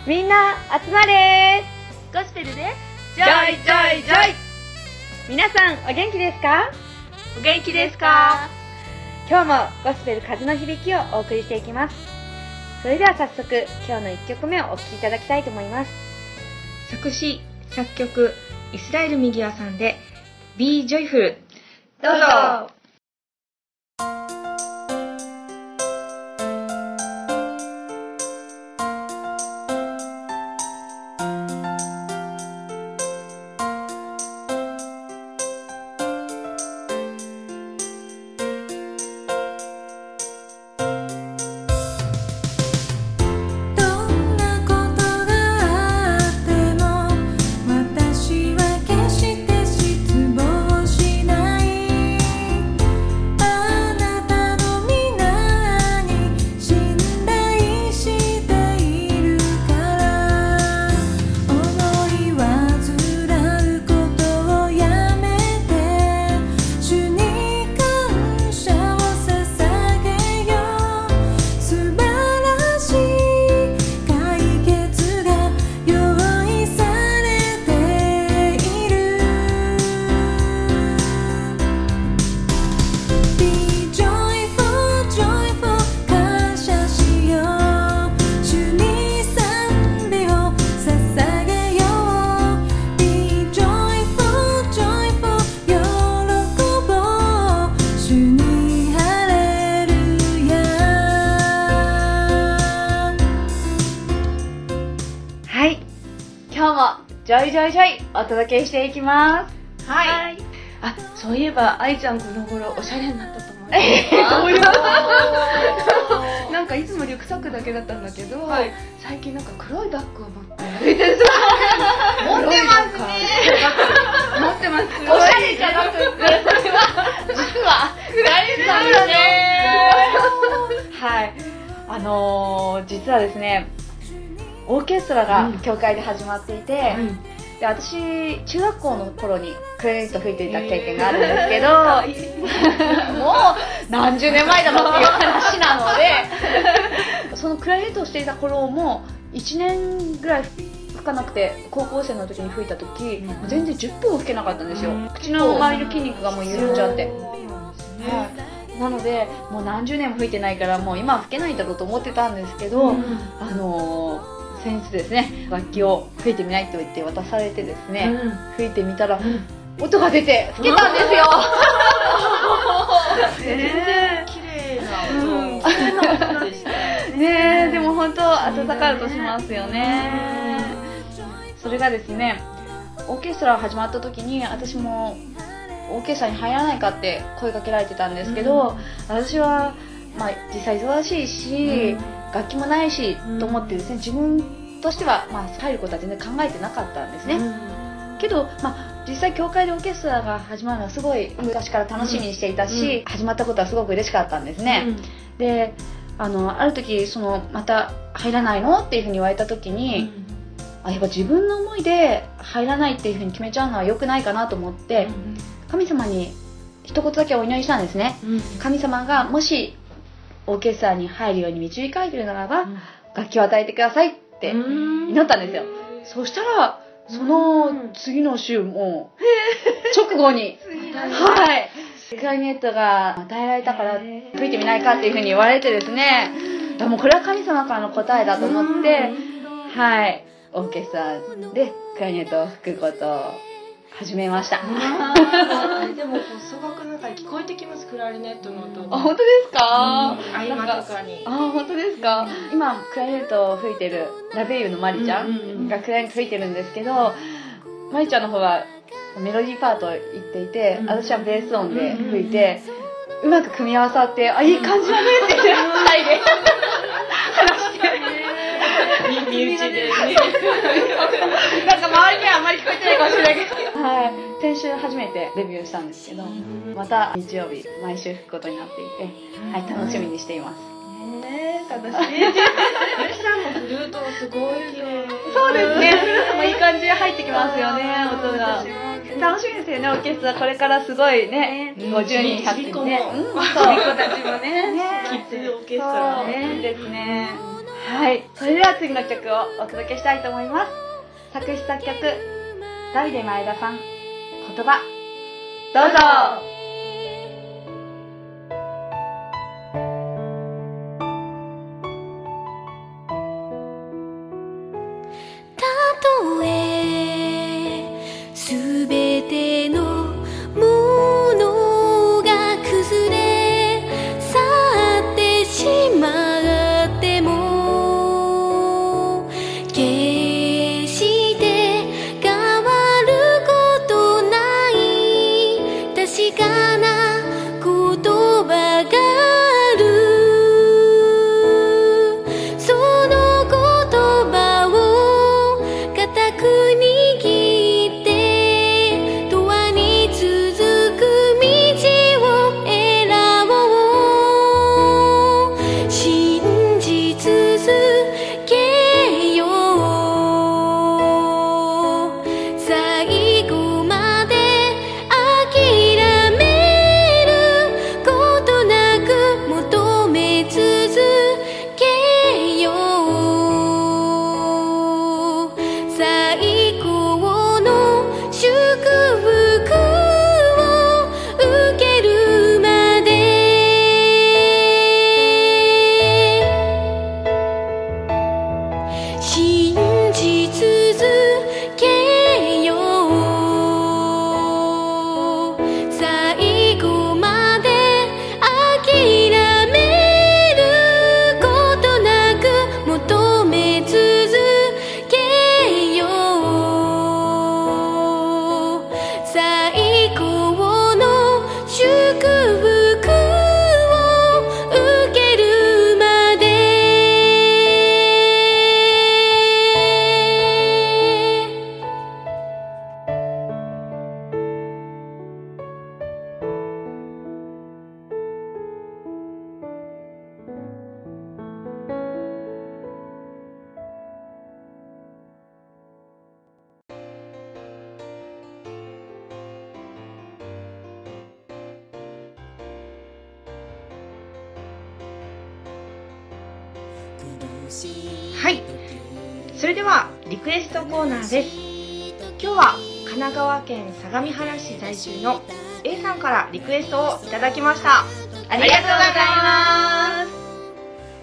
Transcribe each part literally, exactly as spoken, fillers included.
みんな集まれゴスペルでジョイジョイジョイ。皆さんお元気ですか？ お元気ですか？ 今日もゴスペル風の響きをお送りしていきます。それでは早速今日のいっきょくめをお聴きいただきたいと思います。 作詞作曲イスラエルミギアさんで Be Joyful。 どうぞ。今日もジョイジョイジョイお届けしていきます。 はい、はい、あ、そういえば愛ちゃんこの頃おしゃれになったと思う。 えー、どういうなんかいつもリュックサックだけだったんだけど、はい、最近なんか黒いバッグを持って持ってますね。 持ってます。 おしゃれじゃなくてそれは実は暗いですね。はい、あのー、実はですね、オーケストラが教会で始まっていて、うん、で私中学校の頃にクラリネット吹いていた経験があるんですけど、えー、もう何十年前だろっていう話なのでそのクラリネットをしていた頃もいちねんぐらい吹かなくて、高校生の時に吹いた時、うん、全然じゅっぷんも吹けなかったんですよ、うん、口の周りの筋肉がもう緩んじゃって、はい、なのでもう何十年も吹いてないからもう今は吹けないだろうと思ってたんですけど、うん、あのー先日ですね、楽器を吹いてみないと言って渡されてですね、うん、吹いてみたら、うん、音が出て吹けたんですよ。 全然綺麗な音、うん、綺麗な音でしたね。でも本当温かい音しますよね。それがですね、オーケストラが始まった時に私もオーケストラに入らないかって声かけられてたんですけど、うん、私は、まあ、実際忙しいし、うん楽器もないし、うん、と思ってですね、自分としては、まあ、入ることは全然考えてなかったんですね、うん、けど、まあ、実際教会でオーケストラが始まるのはすごい昔から楽しみにしていたし、うん、始まったことはすごく嬉しかったんですね、うん、で あの、ある時そのまた入らないのっていうふうに言われた時に、うん、あやっぱ自分の思いで入らないっていうふうに決めちゃうのは良くないかなと思って、神様に一言だけお祈りしたんですね、神様がもしオーケストラに入るように導かれているならば、うん、楽器を与えてくださいって祈ったんですよ。そしたらその次の週も直後にはいクラリネットが与えられたから吹いてみないかっていうふうに言われてですね、もうこれは神様からの答えだと思ってはいオーケストラでクラリネットを吹くことを始めました。 でも奏楽の中に聞こえてきます、クラリネットの音。 あ、本当ですか？ 合間とかに。 あ、本当ですか？今クラリネットを吹いてるラベイユのマリちゃんがクラリネット吹いてるんですけど、マリちゃんの方はメロディーパートを言っていて、私はベース音で吹いて、うまく組み合わさって、あ、いい感じだねって二人で話して。 身内でね。 なんか周りにはあんまり聞こえてないかもしれないけど、はい、先週初めてデビューしたんですけど、また日曜日毎週吹くことになっていて、はい、楽しみにしています。 ねえ、楽しみ。ゆきさんもフルートすごい綺麗。 そうですね、フルートもいい感じで入ってきますよね、音が。楽しみですよね、オーケストラこれからすごいね、ごじゅうにんひゃくにんね、 うん、そう、子たちもね、 ね、 キッズオーケストラね、ですね。ははい、それでは次の曲をお届けしたいと思います。作詞作曲ダビデ前田さん、言葉、どうぞ。 はい、それではリクエストコーナーです。今日は神奈川県相模原市在住の A さんからリクエストをいただきました。 ありがとうございます。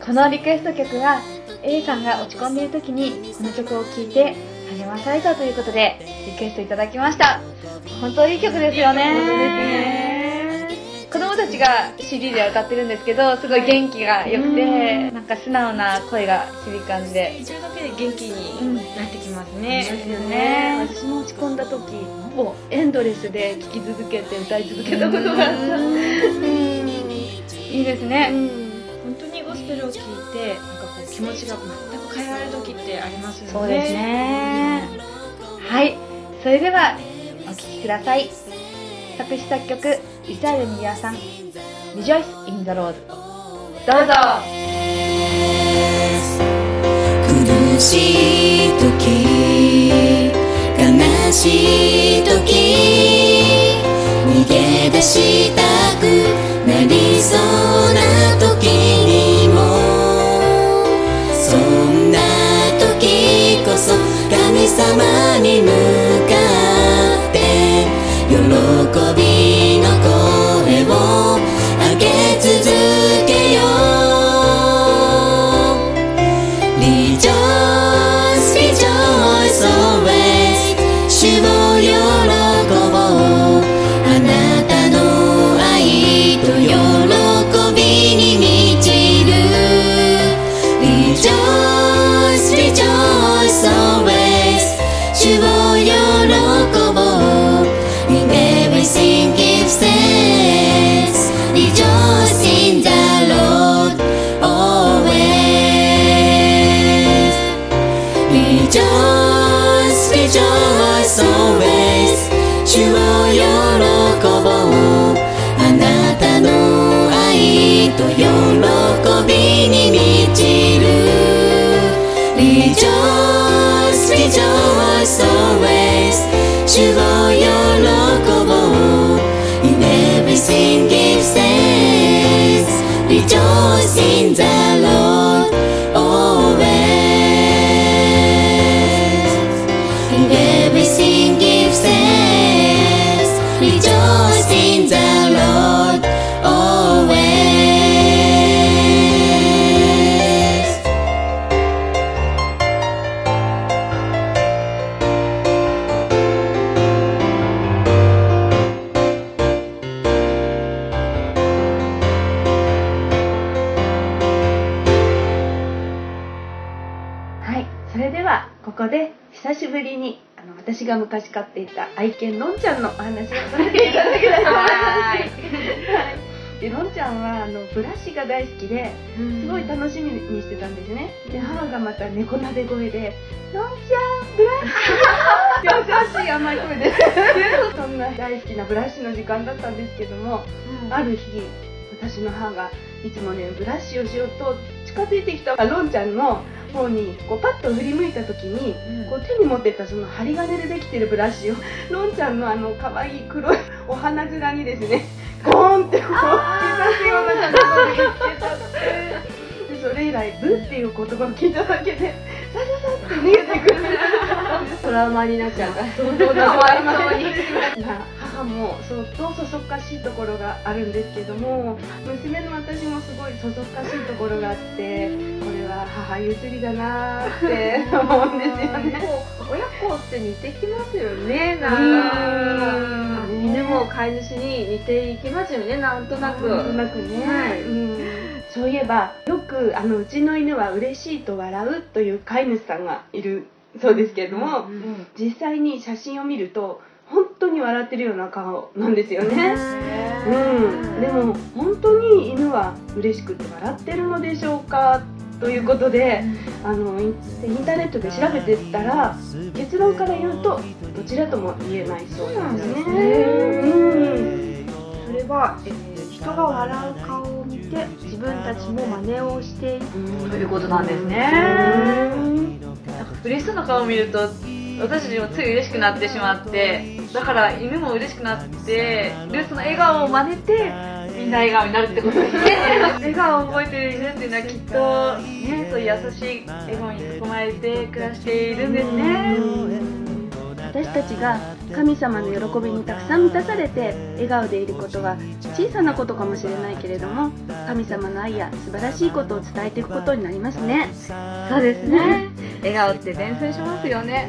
このリクエスト曲は A さんが落ち込んでいる時にこの曲を聴いて励まされたということでリクエストいただきました。本当にいい曲ですよね。子供たちが シーディー では歌ってるんですけど、すごい元気が良くて、なんか素直な声が響く感じで、 一度だけで元気になってきますね。 ですよね。私も落ち込んだ時、もうエンドレスで聴き続けて歌い続けたことがあった。いいですね。 本当にゴスペルを聴いて、なんかこう気持ちが全く変えられる時ってありますよね。 そうですね。はい、それではお聴きください。作詞作曲イスラエル・ミギワさん、Rejoice in the Lord。 どうぞ。 苦しい時、悲しい時、逃げ出したくなりそうな時にも、そんな時こそ神様に向かって喜びの声を上げ続けよう。 Rejoice, rejoice always。 主を喜ぼう。あなたの愛と喜びに満ちる。 Rejoice, rejoice always。 主を喜ぼう。In everything give thanks. Rejoice in the Lord always. Rejoice, rejoice always. 主を喜ぼう。あなたの愛と喜びに満ちる。 Rejoice, rejoice always。 主を喜ぼう。 In everything give thanks. Rejoice in the Lord always。 久しぶりにあの私が昔飼っていた愛犬のんちゃんのお話をさせていただきたいと思います。でのんちゃんはあのブラシが大好きですごい楽しみにしてたんですね。で母がまた猫なで声で「のんちゃんブラシ」優しい甘い声でそんな大好きなブラシの時間だったんですけども、うん、ある日私の母がいつもねブラシをしようと近づいてきたのんちゃんの方にこうパッと振り向いた時に、うん、こう手に持ってたその針金でできてるブラシをのんちゃんのあの可愛い黒いお花面にですねゴーンってこう突き刺すような感じで見つけちゃってでそれ以来ブっていう言葉を聞いただけでさささって逃げてくるトラウマになっちゃうからそうそうだかわいそうに母も相当そそっかしいところがあるんですけども娘の私もすごいそそっかしいところがあってこれは母譲りだなって思うんですよね。 親子って似てきますよね。なんか犬も飼い主に似ていきますよね。なんとなくなんとなくね、はい、うんそういえばよくあのうちの犬は嬉しいと笑うという飼い主さんがいるそうですけれども、うんうん、実際に写真を見ると本当に笑ってるような顔なんですよね。うん、でも本当に犬は嬉しくて笑ってるのでしょうかということで、あのインターネットで調べてったら結論から言うとどちらとも言えないそうなんですね。うんそれは、えー、人が笑う顔を見て自分たちも真似をしているということなんですね。なんか嬉しそうな顔を見ると私たちもつい嬉しくなってしまってだから犬も嬉しくなってルースの笑顔を真似てみんな笑顔になるってことですね。笑顔を覚えている犬っていうのはきっと、ね、そういう優しい笑顔に囲まれて暮らしているんですね。 私たちが神様の喜びにたくさん満たされて笑顔でいることは小さなことかもしれないけれども神様の愛や素晴らしいことを伝えていくことになりますね。 そうですね。笑顔って伝染しますよね。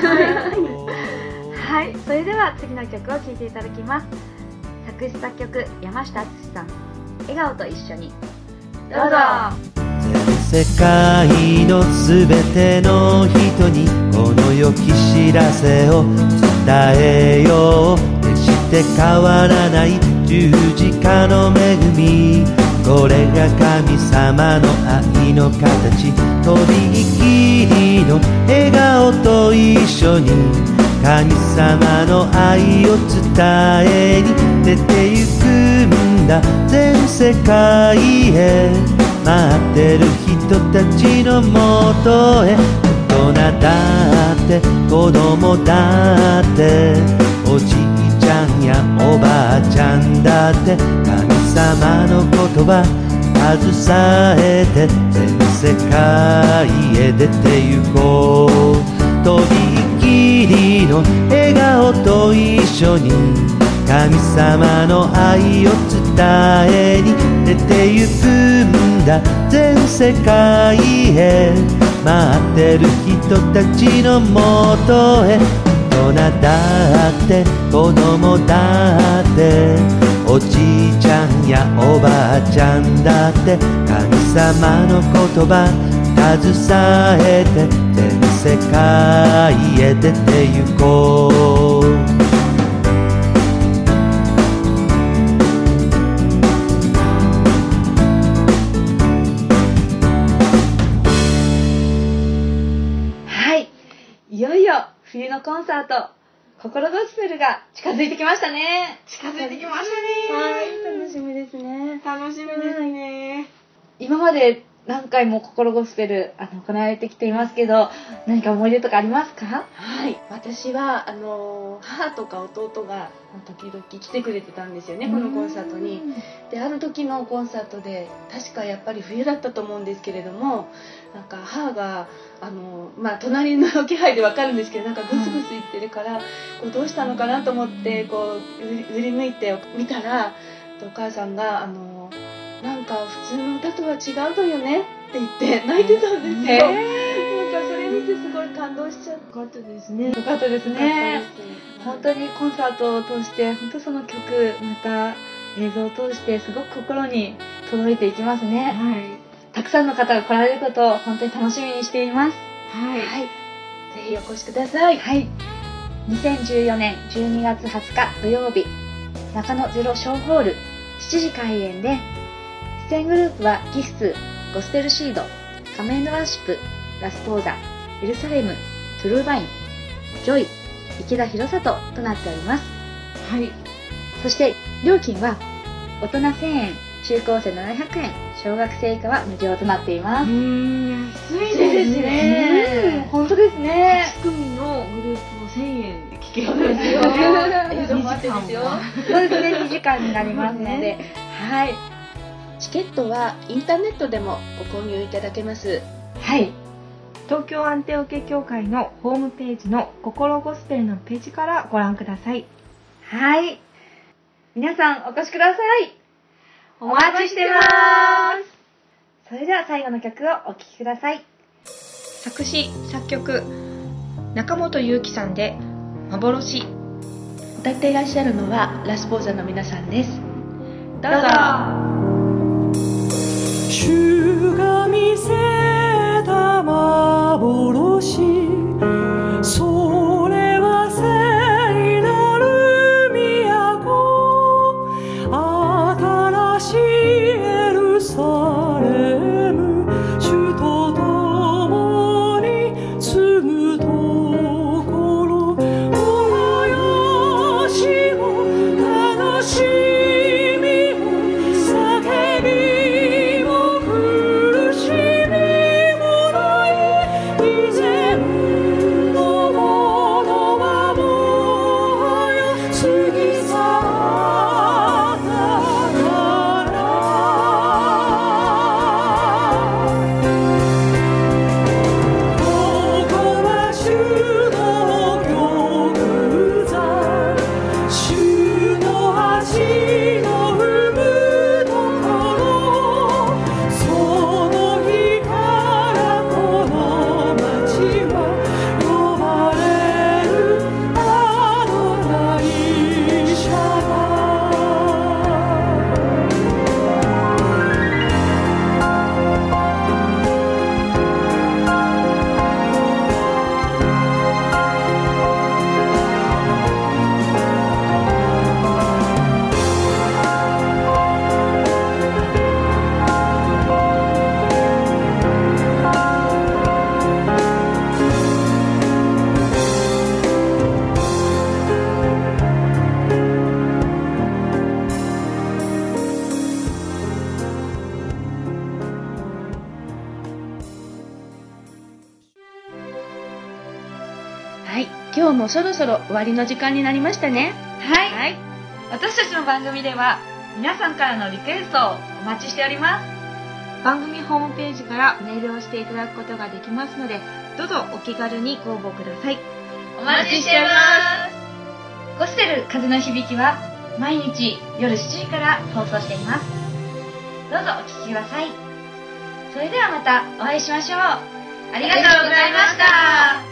はい、それでは次の曲を聴いていただきます。作詞作曲山下敦さん、笑顔と一緒にどうぞ。 全世界のすべての人にこの良き知らせを伝えよう。決して変わらない十字架の恵み、これが神様の愛の形。とびきりの笑顔と一緒に神様の愛を伝えに出てゆくんだ。全世界へ待ってる人たちのもとへ。大人だって子供だっておじいちゃんやおばあちゃんだって神様の言葉携えて全世界へ出てゆこう。とびきりの笑顔と一緒に神様の愛を伝えに出てゆくんだ。全世界へ待ってる人たちのもとへ。大人だって子供だっておじいちゃんやおばあちゃんだって神様の言葉携えて全世界へ出てゆこう。 いよいよ冬のコンサート心ゴスペルが近づいてきましたね。 近づいてきましたね。 はい、楽しみですね。 楽しみですね。 今まで何回も心ゴスペルあの行われてきていますけど何か思い出とかありますか？ はい、私はあの母とか弟が時々来てくれてたんですよね、このコンサートに。である時のコンサートで確かやっぱり冬だったと思うんですけれどもなんか母があの、まあ、隣の気配で分かるんですけどなんかグスグス言ってるからこうどうしたのかなと思ってこう振り向いて見たらお母さんがあのなんか普通の歌とは違うのよねって言って泣いてたんですよ。なんかそれ見てすごい感動しちゃったかったですね。 よかったですね。本当にコンサートを通して本当その曲また映像を通してすごく心に届いていきますね。はい、たくさんの方が来られることを本当に楽しみにしています。 はい。はい、 ひお越しください。 はい。にせんじゅうよねんじゅうにがつはつか土曜日、中野ゼロ小ホールしちじ開演で、出演グループはギフス、ゴスペルシード、カメンドワーシップ、ラスポーザ、エルサレム、トゥルーバイン、ジョイ、池田博里となっております。 はい。 そして料金は大人せんえん、中高生ななひゃくえん、小学生以下は無料となっています。 うーん、安いそうでですすね。 ね。本当ですね。 はちくみのグループをせんえんで聞けるんですよ。 映像もあってですよ。そうですね、にじかんになりますので、はい。 チケットはインターネットでもご購入いただけます。 はい。 東京アンテオケ協会のホームページの心ゴスペルのページからご覧ください。 はい。皆さんお越しください。 お待ちしてます。 それでは最後の曲をお聴きください。 作詞作曲中本裕樹さんで幻。 歌っていらっしゃるのはラスポーザの皆さんです。 どうぞ。 主が見せた幻、それは聖なる都、新しいエルサレム、主と共に住むところ、おしも悲しみも叫びも苦しみもない以前のものはもはや過ぎ去ったから、ここは主の玉座、主の足の踏むところ、その日からこの街は呼ばれるアドナイシャバ。 はい、今日もそろそろ終わりの時間になりましたね。 はい。 はい、 私たちの番組では皆さんからのリクエストをお待ちしております。 番組ホームページからメールをしていただくことができますので、どうぞお気軽にご応募ください。 お待ちしております。ゴスペル風の響きは毎日夜しちじから放送しています。どうぞお聞きください。それではまたお会いしましょう。ありがとうございました。